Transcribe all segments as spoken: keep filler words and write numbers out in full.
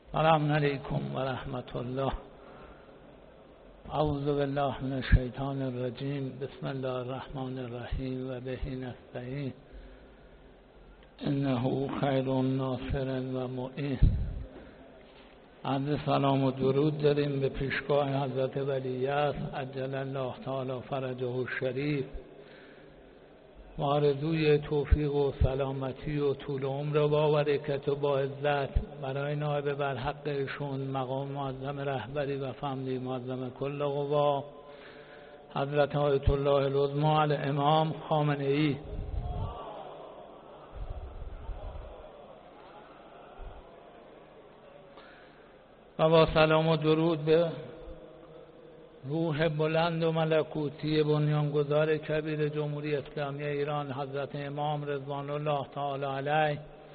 سلام علیکم و رحمت الله. اعوذ بالله من الشیطان الرجیم. بسم الله الرحمن الرحیم و به نستعین. انه خیر ناصر و معین. عرض سلام و درود داریم به پیشگاه حضرت ولیعصر عجل الله تعالی فرجه الشریف و آرزوی توفیق و سلامتی و طول عمر و با برکت و با عزت برای نائب برحق ایشون مقام معظم رهبری و فهمدی معظم کل قوا حضرت آیت الله العظمی الامام خامنه ای. و با سلام و درود به روح بلند و ملکوتی بنیانگذار کبیر جمهوری اسلامی ایران حضرت امام رضوان الله تعالی علیه،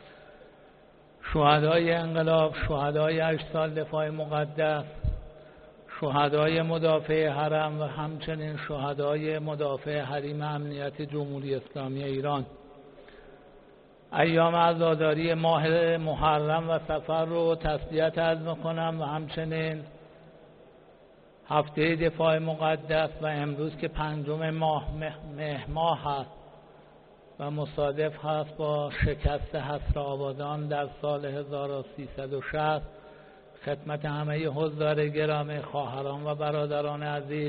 شهدای انقلاب، شهدای هشت سال دفاع مقدس، شهدای مدافع حرم و همچنین شهدای مدافع حریم امنیت جمهوری اسلامی ایران. ایام عزاداری ماه محرم و صفر رو تسلیت عرض میکنم و همچنین هفته دفاع مقدس و امروز که پنجم ماه مه ماه هست و مصادف هست با شکست حصر آبادان در سال هزار و سیصد و شصت، خدمت همه حضار گرامی، خواهران و برادران عزیز،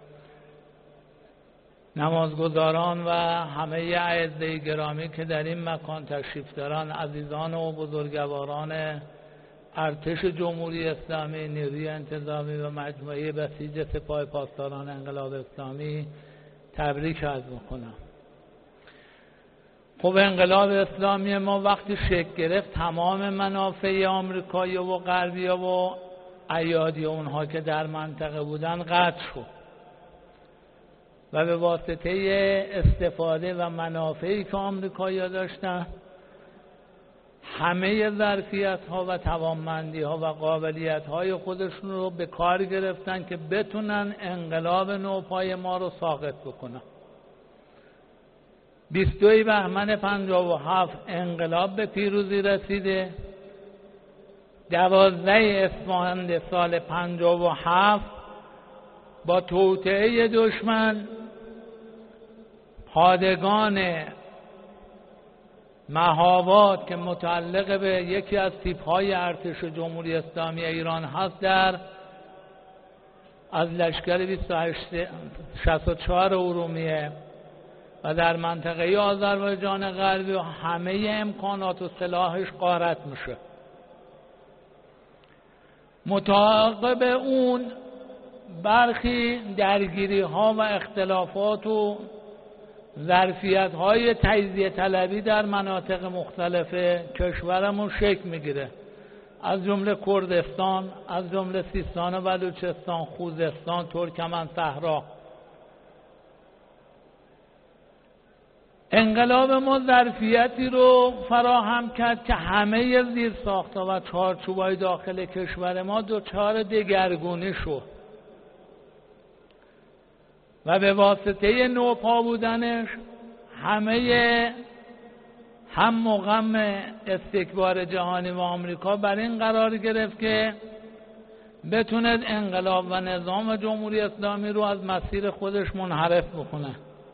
نمازگزاران و همه اعزای گرامی که در این مکان تشریف دارن، عزیزان و بزرگواران ارتش جمهوری اسلامی، نیروی انتظامی و مجموعه بسیج سپاه پاسداران انقلاب اسلامی، تبریک عرض میکنم. خب انقلاب اسلامی ما وقتی شکل گرفت تمام منافع آمریکایی و غربی و ایادی اونها که در منطقه بودن قطع شد و به واسطه استفاده و منافعی که آمریکایی‌ها داشتن همه ظرفیت ها و توانمندی ها و قابلیت های خودشون رو به کار گرفتن که بتونن انقلاب نوپای ما رو ساقط بکنن. بیست و دو بهمن پنجاه و هفت انقلاب به پیروزی رسیده. دوازده اسفند سال پنجاه و هفت با توطئه دشمن پادگان مهاباد که متعلق به یکی از تیپ‌های ارتش جمهوری اسلامی ایران هست در از لشکر بیست و هشت شصت و چهار ارومیه و در منطقه آذربایجان غربی و همه امکانات و سلاحش غارت میشه. متعاقب اون برخی درگیری ها و اختلافات و ظرفیت های تجزیه طلبی در مناطق مختلف کشورمون شکل میگیره، از جمله کردستان، از جمله سیستان و بلوچستان، خوزستان، ترکمن صحرا. انقلاب ما ظرفیتی رو فراهم کرد که همه زیرساخت‌ها و چارچوب‌های داخل کشور ما دچار دگرگونی شد و به واسطه نوپا بودنش همه هم و غم استکبار جهانی و آمریکا بر این قرار گرفت که بتونه انقلاب و نظام جمهوری اسلامی رو از مسیر خودش منحرف بکنه.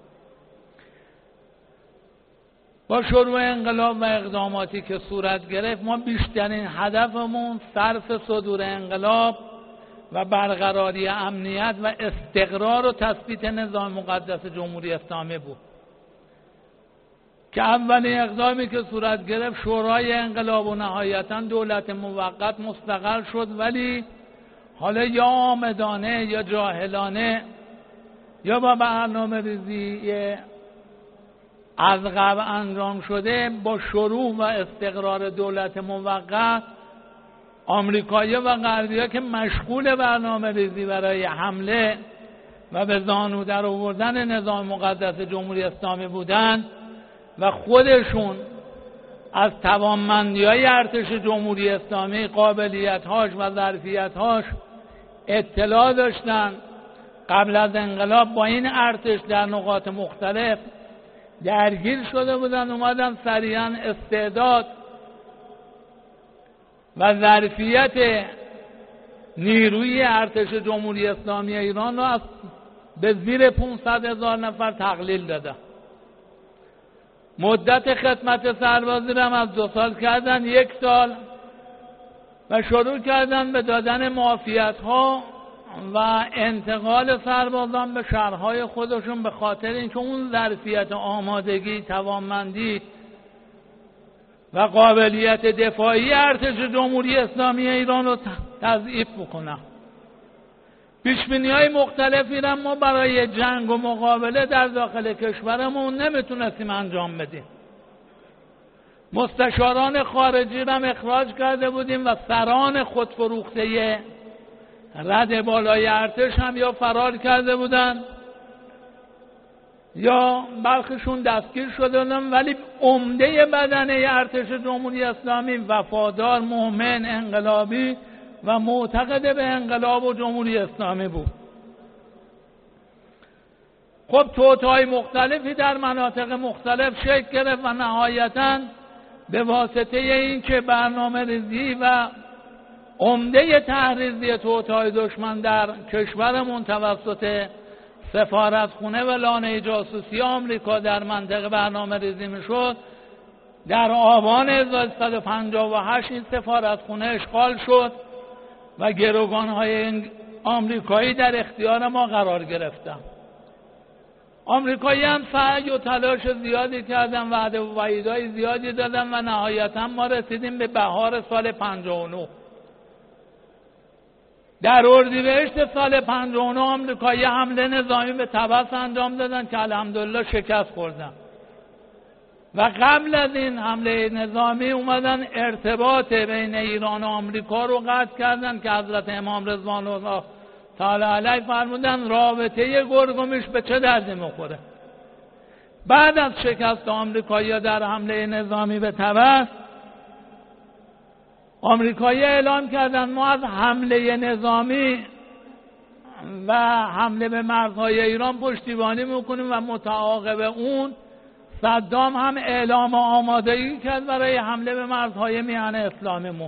با شروع انقلاب و اقداماتی که صورت گرفت ما بیشترین هدفمون صرف صدور انقلاب و برقراری امنیت و استقرار و تثبیت نظام مقدس جمهوری اسلامی بود که اولین اقدامی که صورت گرفت شورای انقلاب و نهایتا دولت موقت مستقر شد، ولی حالا یا آمدانه یا جاهلانه یا با برنامه ریزی از قبل انجام شده با شروع و استقرار دولت موقت آمریکایی و غربی‌ها که مشغول برنامه ریزی برای حمله و به زانو در آوردن نظام مقدس جمهوری اسلامی بودند و خودشون از توانمندی‌های ارتش جمهوری اسلامی، قابلیت‌هاش و ظرفیت‌هاش اطلاع داشتن، قبل از انقلاب با این ارتش در نقاط مختلف درگیر شده بودن، اومدن سریعا استعداد و ظرفیت نیروی ارتش جمهوری اسلامی ایران را از به زیر پانصد هزار نفر تقلیل دادن. مدت خدمت سربازی را از دو سال کردن یک سال و شروع کردن به دادن معافیت ها و انتقال سربازان به شهرهای خودشون، به خاطر اینکه اون ظرفیت آمادگی، توانمندی و قابلیت دفاعی ارتش جمهوری اسلامی ایران رو تضعیف بکنن. پیشبینی‌های مختلفی را ما برای جنگ و مقابله در داخل کشورمون نمیتونستیم انجام بدیم. مستشاران خارجی را اخراج کرده بودیم و سران خودفروخته رد بالای ارتش هم یا فرار کرده بودن یا برخیشون دستگیر شده بودن، ولی عمده بدنه ارتش جمهوری اسلامی وفادار، مؤمن، انقلابی و معتقد به انقلاب و جمهوری اسلامی بود. خب توطئه‌های مختلفی در مناطق مختلف شکل گرفت و نهایتاً به واسطه این که برنامه ریزی و عمده تحریزی توطئه‌های دشمن در کشورمون توسط سفارتخونه و لانه جاسوسی آمریکا در منطقه برنامه ریزی میشد، در آبان هزار و سیصد و پنجاه و هشت این سفارتخونه اشغال شد و گروگان‌های آمریکایی در اختیار ما قرار گرفتن. آمریکایی هم سعی و تلاش زیادی کردن، وعده و وعیدهای زیادی دادن و نهایتا ما رسیدیم به بهار سال پنجاه و نه. در اردیبهشت سال پنجاه و نه آمریکایی حمله نظامی به طبس انجام دادن که الحمدلله شکست خوردن و قبل از این حمله نظامی اومدن ارتباط بین ایران و آمریکا رو قطع کردن که حضرت امام رضوان الله تعالی علیه فرمودن رابطه گرگومیش به چه دردی میخوره. بعد از شکست آمریکایی در حمله نظامی به طبس، آمریکایی اعلام کردن ما از حمله نظامی و حمله به مرزهای ایران پشتیبانی میکنیم و متعاقب اون صدام هم اعلام آمادگی کرد برای حمله به مرزهای میهن اسلامی ما.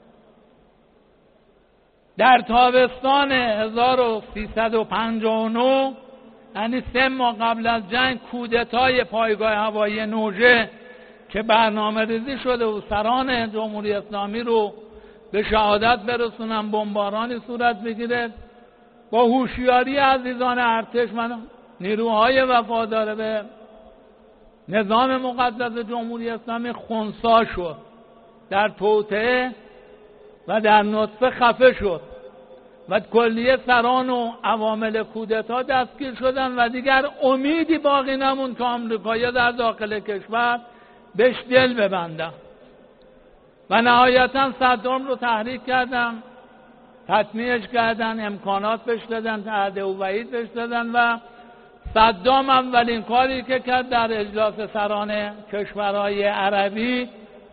در تابستان هزار و سیصد و پنجاه و نه، یعنی سه ماه قبل از جنگ، کودتای پایگاه هوایی نوژه که برنامه ریزی شده و سران جمهوری اسلامی رو به شهادت برسونن، بمبارانی صورت بگیره. با هوشیاری عزیزان ارتش و نیروهای وفادار به نظام مقدس جمهوری اسلامی خنثی شد، در توطئه و در نطفه خفه شد و کلیه سران و عوامل کودتا دستگیر شدن و دیگر امیدی باقی نمون که آمریکایی در داخل کشور بهش دل ببندن و نهایتا صدام رو تحریک کردن، تطمیعش کردن، امکانات بهش دادن، وعده و وعید بهش دادن و صدام اولین کاری که کرد در اجلاس سران کشورهای عربی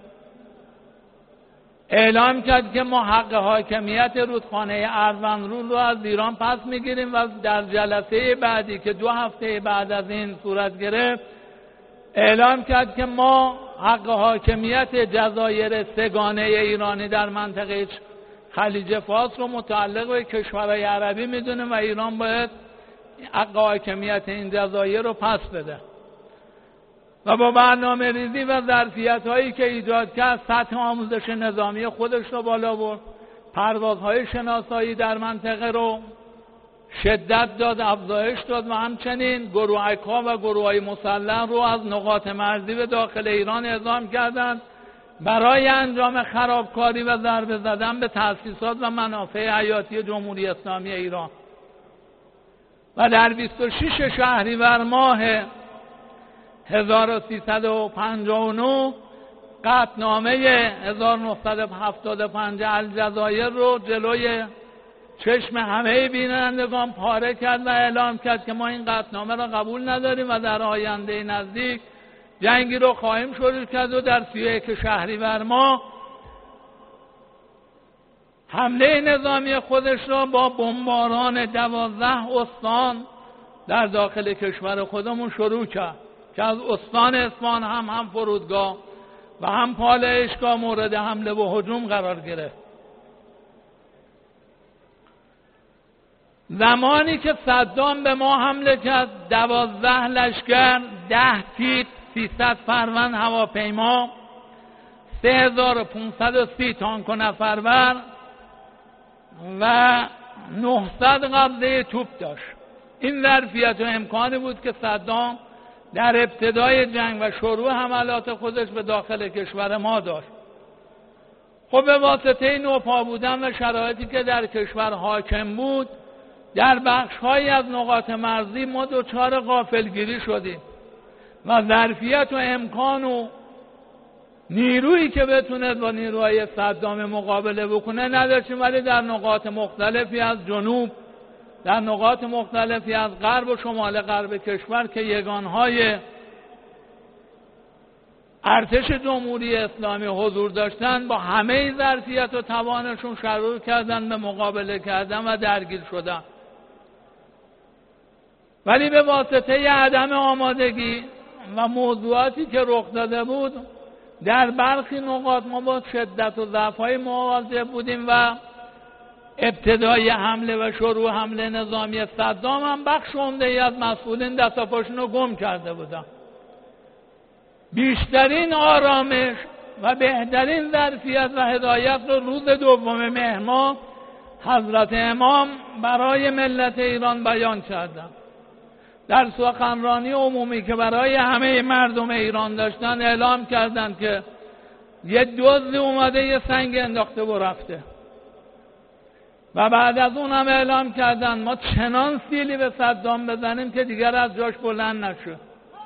اعلام کرد که ما حق حاکمیت رودخانه اروندرود رو از ایران پس میگیریم و در جلسه بعدی که دو هفته بعد از این صورت گرفت اعلام کرد که ما حق حاکمیت جزایر سگانه ایرانی در منطقه خلیج فارس رو متعلق به کشورهای عربی میدونیم و ایران باید حق حاکمیت این جزایر رو پس بده و با برنامه ریزی و ظرفیت هایی که ایجاد کرد سطح آموزش نظامی خودش رو بالا برد، پروازهای شناسایی در منطقه رو شدت داد، افزایش داد و همچنین گروهک ها و گروه های مسلح رو از نقاط مرزی به داخل ایران اعزام کردند برای انجام خرابکاری و ضربه زدن به تأسیسات و منافع حیاتی جمهوری اسلامی ایران. و در بیست و شش شهریور ماه هزار و سیصد و پنجاه و نه قطعنامه هزار و نهصد و هفتاد و پنج الجزایر رو جلوی چشم همه بینندگان پاره کرد و اعلام کرد که ما این قطعنامه را قبول نداریم و در آینده نزدیک جنگی رو خواهیم شروع کرد و در سی و یک شهریور ماه حمله نظامی خودش را با بمباران دوازده استان در داخل کشور خودمون شروع کرد که از استان اصفهان هم هم فرودگاه و هم پالایشگاه مورد حمله و هجوم قرار گرفت. زمانی که صدام به ما حمله کرد، دوازده لشکر، ده تیپ، سیصد فروند هواپیما، سه هزار و پانصد و سی تانک و نفرور و نهصد قبضه توپ داشت. این ظرفیت و امکانی بود که صدام در ابتدای جنگ و شروع حملات خودش به داخل کشور ما داشت. خب به واسطه نوپا بودن و شرایطی که در کشور حاکم بود، در بخش‌هایی از نقاط مرزی ما دچار غافلگیری شدیم و ظرفیت و امکان و نیرویی که بتونه با نیروهای صدام مقابله بکنه نداشتیم، ولی در نقاط مختلفی از جنوب، در نقاط مختلفی از غرب و شمال غرب کشور که یگانهای ارتش جمهوری اسلامی حضور داشتن، با همه ظرفیت و توانشون شروع کردن به مقابله کردن و درگیر شدن. ولی به واسطه عدم آمادگی و موضوعاتی که رخ داده بود، در برخی نقاط ما با شدت و ضعف‌های مواجه بودیم و ابتدای حمله و شروع حمله نظامی صدام هم بخش عمده‌ای از مسئولین دست و پاشون رو گم کرده بودن. بیشترین آرامش و بهترین ظرفیت و هدایت رو روز دوم مهر ماه حضرت امام برای ملت ایران بیان کردند. در سخنرانی عمومی که برای همه مردم ایران داشتن، اعلام کردند که یه دزدی اومده یه سنگ انداخته و رفته. و بعد از اون هم اعلام کردند ما چنان سیلی به صدام بزنیم که دیگر از جاش بلند نشه.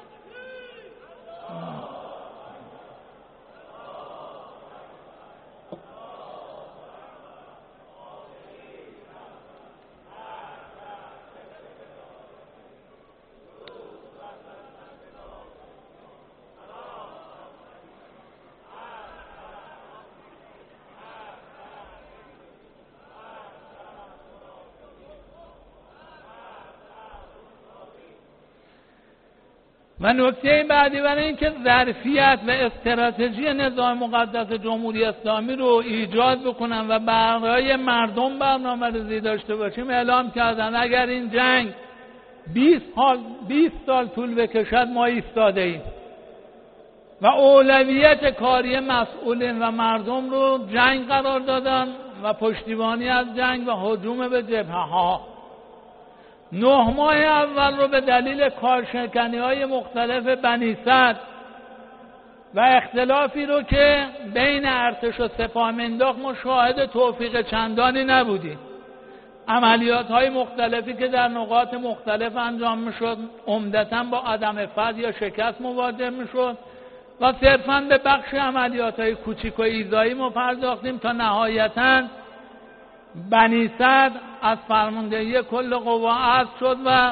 و نکته بعدی برای این که ظرفیت و استراتژی نظام مقدس جمهوری اسلامی رو ایجاد بکنن و برای مردم برنامه‌ریزی داشته باشیم، اعلام کردن اگر این جنگ بیست سال طول بکشد ما ایستاده ایم و اولویت کاری مسئولین و مردم رو جنگ قرار دادن و پشتیبانی از جنگ و هجوم به جبهه‌ها. نه ماه اول رو به دلیل کارشکنی‌های مختلف بنی صدر و اختلافی رو که بین ارتش و سپاه مینداخت ما شاهد توفیق چندانی نبودیم. عملیات‌های مختلفی که در نقاط مختلف انجام می‌شد عمدتاً با عدم فتح یا شکست مواجه می‌شد و صرفاً به بخش عملیات‌های کوچیک و ایذایی ما پرداختیم تا نهایتاً بنی صدر از فرماندهی کل قوا عزل شد و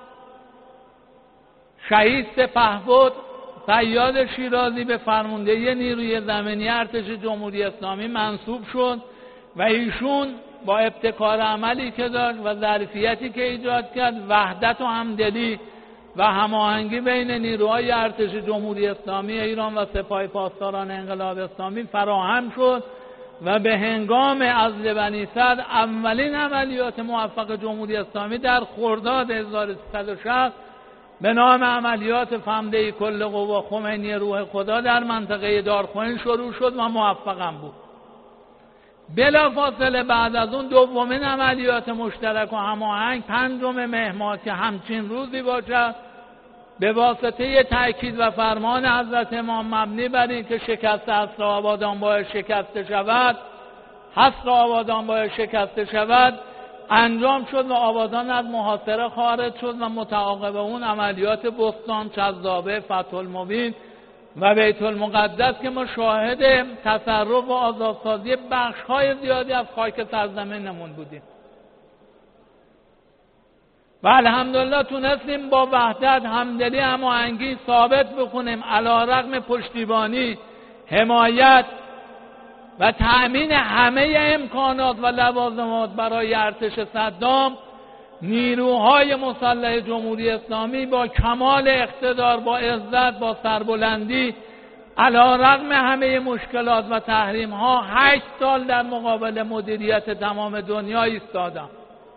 شهید سپهبد صیاد شیرازی به فرماندهی نیروی زمینی ارتش جمهوری اسلامی منصوب شد و ایشون با ابتکار عملی که داشت و ظرفیتی که ایجاد کرد، وحدت و همدلی و هماهنگی بین نیروهای ارتش جمهوری اسلامی ایران و سپاه پاسداران انقلاب اسلامی فراهم شد و به هنگام عزل بنی صدر اولین عملیات موفق جمهوری اسلامی در خرداد هزار و سیصد و شصت به نام عملیات فهمده کل قوا خمینی روح خدا در منطقه دارخوین شروع شد و موفقم بود. بلافاصله بعد از اون دومین عملیات مشترک و هماهنگ پنجم مهر ماه که همچین روزی باشد، به واسطه تأکید و فرمان حضرت امام مبنی بر این که شکست حصر آبادان باید شکسته شود، حصر آبادان باید شکسته شود، انجام شد و آبادان از محاصره خارج شد و متعاقب اون عملیات بستان، چذابه، فتح المبین و بیت المقدس که ما شاهد تصرف و آزادسازی بخش‌های زیادی از خاک سرزمینمون بودیم و الحمدلله تونستیم با وحدت، همدلی، هماهنگی ثابت بکنیم علیرغم پشتیبانی، حمایت و تأمین همه امکانات و لوازمات برای ارتش صدام، نیروهای مسلح جمهوری اسلامی با کمال اقتدار، با عزت، با سربلندی علیرغم همه مشکلات و تحریم ها هشت سال در مقابل مدیریت تمام دنیا ایستادم.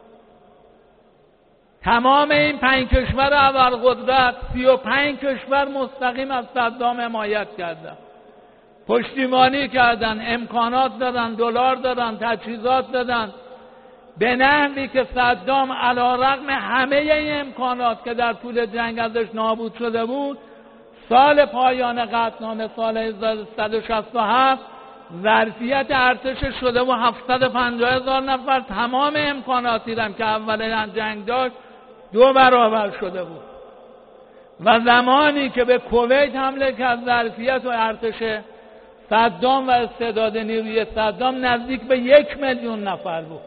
تمام این پنج کشور ابرقدرت سی و پنج کشور مستقیم از صدام حمایت کردن، پشتیبانی کردن، امکانات دادن، دلار دادن، تجهیزات دادن، به نحوی که صدام علیرغم همه این امکانات که در طول جنگ ازش نابود شده بود، سال پایان قطعنامه سال هزار و سیصد و شصت و هفت ظرفیت ارتشش شده و هفتصد و پنجاه هزار نفر، تمام امکاناتی هم که اول جنگ داشت دو برابر شده بود. و زمانی که به کویت حمله کرد ظرفیت و ارتش صدام و استعداد نیروی صدام نزدیک به یک میلیون نفر بود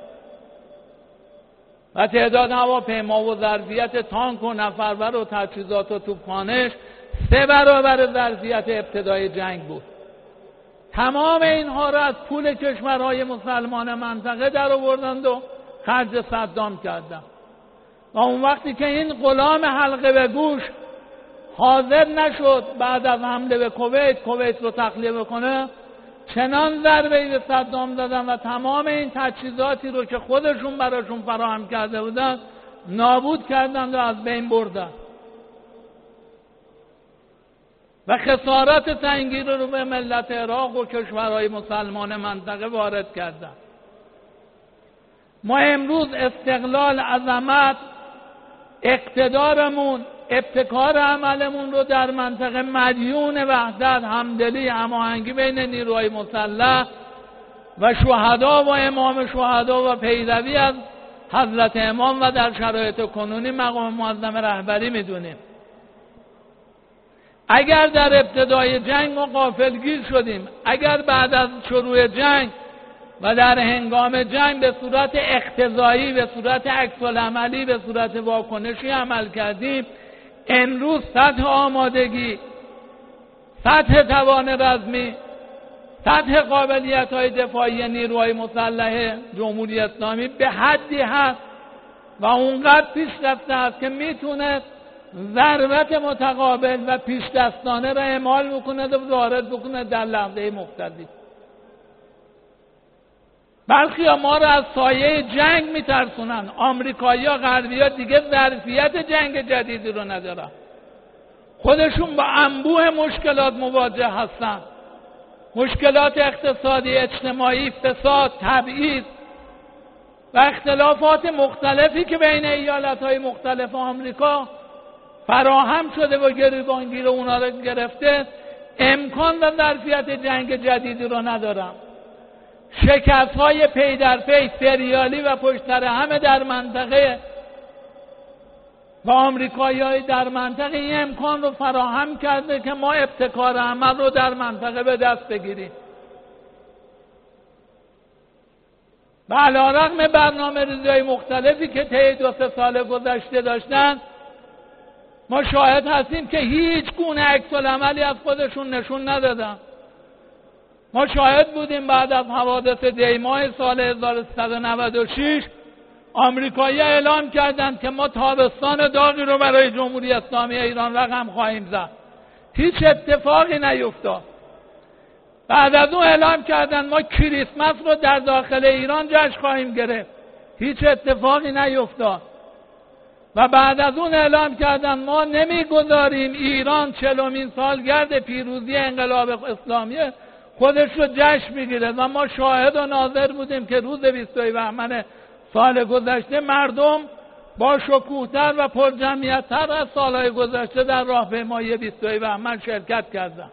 و تعداد هواپیما و ظرفیت تانک و نفربر و تجهیزات و توپخانه‌اش سه برابر ظرفیت ابتدای جنگ بود. تمام اینها را از پول کشورهای مسلمان منطقه در آوردند و خرج صدام کردند. و اون وقتی که این غلام حلقه به گوش حاضر نشد بعد از حمله به کویت کویت رو تخلیه بکنه، چنان ضربه‌ای به صدام دادن و تمام این تجهیزاتی رو که خودشون براشون فراهم کرده بودن نابود کردند و از بین بردن و خسارات سنگین رو به ملت عراق و کشورهای مسلمان منطقه وارد کردند. ما امروز استقلال، عظمت، اقتدارمون، ابتکار عملمون رو در منطقه مدیون وحدت، همدلی، هماهنگی بین نیروهای مسلح و شهدا و امام شهدا و پیروی از حضرت امام و در شرایط کنونی مقام معظم رهبری میدونیم. اگر در ابتدای جنگ ما غافلگیر شدیم، اگر بعد از شروع جنگ و در هنگام جنگ به صورت اقتضایی، به صورت عکس‌العملی، به صورت واکنشی عمل کردیم، امروز سطح آمادگی، سطح توان رزمی، سطح قابلیت‌های دفاعی نیروهای مسلح جمهوری اسلامی به حدی هست و اونقدر پیشرفته است که میتونه ضربت متقابل و پیش دستانه را اعمال بکنه و وارد بکنه در لحظه مقتضی. برخی ما را از سایه جنگ میترسونن. آمریکایی‌ها، غربی‌ها دیگه ظرفیت جنگ جدیدی رو ندارن. خودشون با انبوه مشکلات مواجه هستن. مشکلات اقتصادی، اجتماعی، فساد، تبعیض و اختلافات مختلفی که بین ایالت‌های مختلف آمریکا فراهم شده و گریبانگیر اونا رو گرفته، امکان و ظرفیت جنگ جدیدی رو ندارن. شکست های پی در پی، سریالی و پشت سر همه در منطقه و آمریکایی‌ها در منطقه این امکان رو فراهم کرده که ما ابتکار عمل رو در منطقه به دست بگیریم. و علیرغم برنامه‌ریزی‌های مختلفی که طی دو سه سال گذشته داشتن، ما شاهد هستیم که هیچ گونه عکس‌العملی از خودشون نشون ندادن. ما شاهد بودیم بعد از حوادث دیماه سال هزار و سیصد و نود و شش آمریکایی‌ها اعلام کردند که ما تابستان داغی رو برای جمهوری اسلامی ایران رقم خواهیم زد. هیچ اتفاقی نیفتاد. بعد از اون اعلام کردند ما کریسمس رو در داخل ایران جشن خواهیم گرفت. هیچ اتفاقی نیفتاد. و بعد از اون اعلام کردند ما نمیگذاریم ایران چهلمین سالگرد پیروزی انقلاب اسلامی خودش رو جشن میگیره. و ما شاهد و ناظر بودیم که روز بیست و یک بهمن سال گذشته مردم با شکوه‌تر و پرجمعیت‌تر از سالهای گذشته در راهپیمایی بیست و یک بهمن شرکت کردند.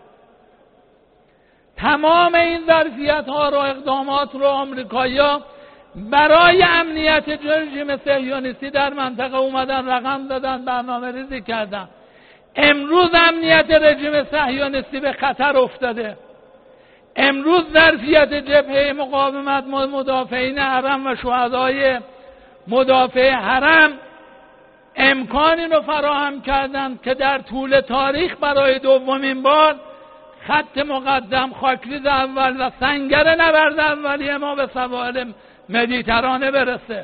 تمام این ظرفیت‌ها رو، اقدامات رو آمریکایی‌ها برای امنیت رژیم صهیونیستی در منطقه اومدن رقم دادن، برنامه ریزی کردن. امروز امنیت رژیم صهیونیستی به خطر افتاده. امروز ظرفیت جبهه مقاومت، مدافعین حرم و شهدای مدافع حرم امکانی رو فراهم کردند که در طول تاریخ برای دومین بار خط مقدم، خاکریز اول و سنگر نبرد اولیه ما به سواحل مدیترانه برسه.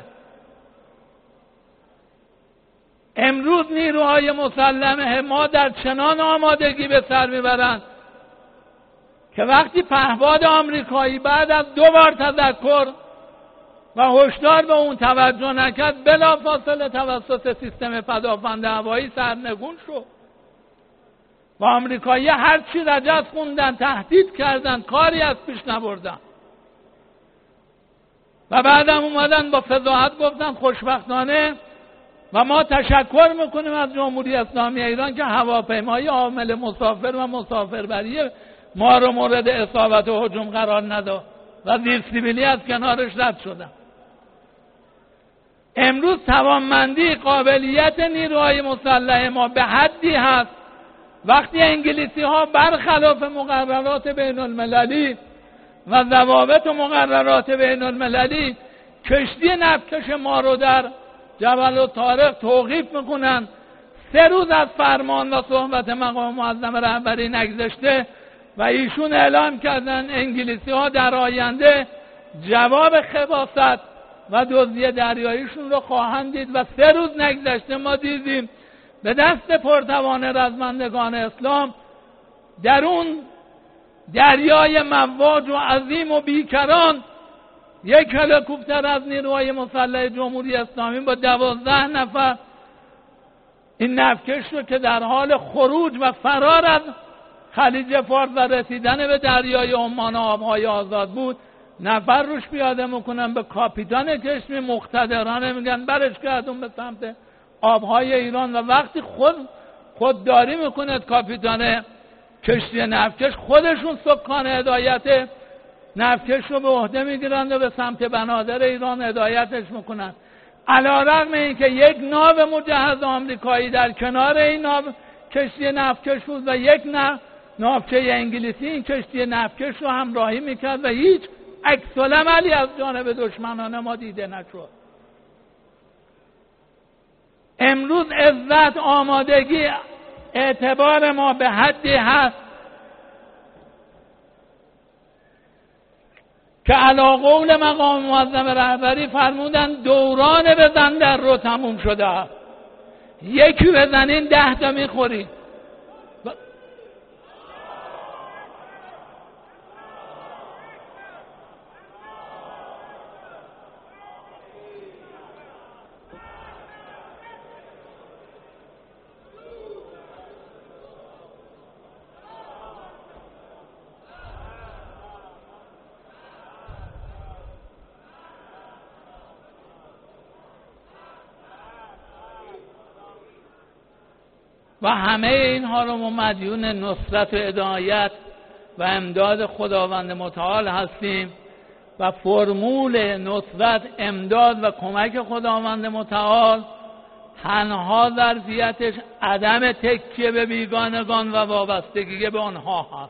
امروز نیروهای مسلح ما در چنان آمادگی به سر میبرند که وقتی پهپاد آمریکایی بعد از دو بار تذکر و هشدار به اون توجه نکرد، بلافاصله توسط سیستم پدافند هوایی سرنگون شد و آمریکایی هر چی رجز خوندن، تهدید کردن، کاری از پیش نبردن و بعدم اومدن با فضاحت گفتن خوشبختانه و ما تشکر میکنیم از جمهوری اسلامی ایران که هواپیمای حامل مسافر و مسافربری ما رو مورد اصابت و هجوم قرار نداد و زیر سیبیلی از کنارش رد شدن. امروز توانمندی قابلیت نیروهای مسلح ما به حدی هست وقتی انگلیسی ها برخلاف مقررات بین المللی و ضوابط و مقررات بین المللی کشتی نفتکش ما رو در جبل الطارق توقیف میکنن، سه روز از فرمان و صحبت مقام معظم رهبری نگذشته و ایشون اعلام کردن انگلیسی ها در آینده جواب خباثت و دزدی دریاییشون رو خواهند دید و سه روز نگذشته ما دیدیم به دست پرتوان رزمندگان اسلام در اون دریای مواج و عظیم و بیکران یک هلیکوپتر از نیروهای مسلح جمهوری اسلامی با دوازده نفر این نفتکش رو که در حال خروج و فرار از خلیج فارس و رسیدن به دریای عمان و آبهای آزاد بود، نفر روش پیاده میکنن، به کاپیتان کشتی مقتدرانه میگن برش گردون به سمت آبهای ایران و وقتی خود خودداری میکنه کاپیتان کشتی نفتکش، خودشون سکان هدایت نفتکش رو به عهده میگیرند و به سمت بنادر ایران هدایتش میکنن. علیرغم اینکه یک ناو مجهز آمریکایی در کنار این ناو کشتی نفتکش بود و یک ناوچه انگلیسی این کشتی نفتکش رو همراهی میکرد و هیچ عکس العملی از جانب دشمنان ما دیده نشد. امروز عزت، آمادگی، اعتبار ما به حدی هست که علی قول مقام معظم رهبری فرمودن دوران بزن در رو تموم شده است، یکی بزنین ده تا میخورید. و همه اینها رو ما مدیون نصرت و هدایت و امداد خداوند متعال هستیم و فرمول نصرت، امداد و کمک خداوند متعال تنها ظرفیتش عدم تکیه به بیگانگان و وابستگی به آنها هست.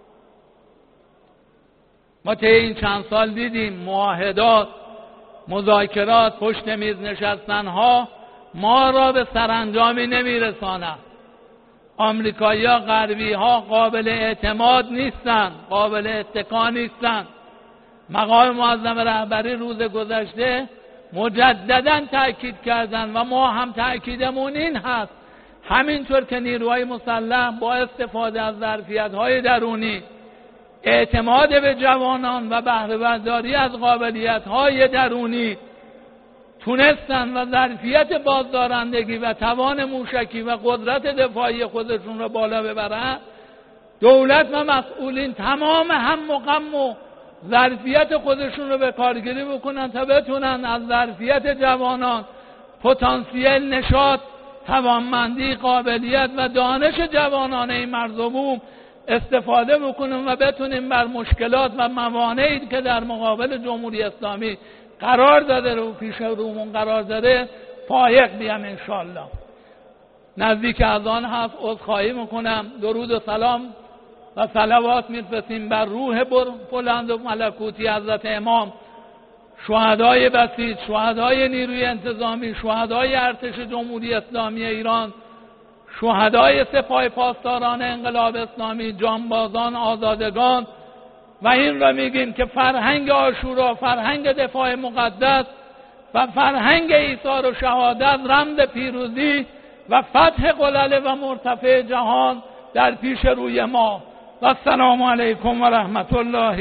ما طی این چند سال دیدیم معاهدات، مذاکرات، پشت میز نشستنها ما را به سرانجامی نمیرساند. آمریکایی ها، غربی ها قابل اعتماد نیستن، قابل اتکا نیستن. مقام معظم رهبری روز گذشته مجددا تأکید کردن و ما هم تأکیدمون این هست، همینطور که نیروهای مسلح با استفاده از ظرفیت‌های درونی، اعتماد به جوانان و بهره برداری از قابلیت‌های درونی تونستن و ظرفیت بازدارندگی و توان موشکی و قدرت دفاعی خودشون رو بالا ببرن، دولت و مسئولین تمام هم و غم و ظرفیت خودشون رو به کارگیری بکنن تا بتونن از ظرفیت جوانان، پتانسیل، نشاط، توانمندی، قابلیت و دانش جوانان این مرزبوم استفاده بکنیم و بتونیم بر مشکلات و موانعی که در مقابل جمهوری اسلامی قرار داده رو پیش رومون قرار داده فائق بیم انشالله. نزدیک از آن هست، عذرخواهی میکنم، درود و سلام و صلوات میفرستیم بر روح بلند و ملکوتی حضرت امام، شهدای بسیج، شهدای نیروی انتظامی، شهدای ارتش جمهوری اسلامی ایران، شهدای سپاه پاسداران انقلاب اسلامی، جانبازان، آزادگان. و این را میگیم که فرهنگ عاشورا، فرهنگ دفاع مقدس و فرهنگ ایثار و شهادت رمز پیروزی و فتح قلل و مرتفع جهان در پیش روی ما. و السلام علیکم و رحمت الله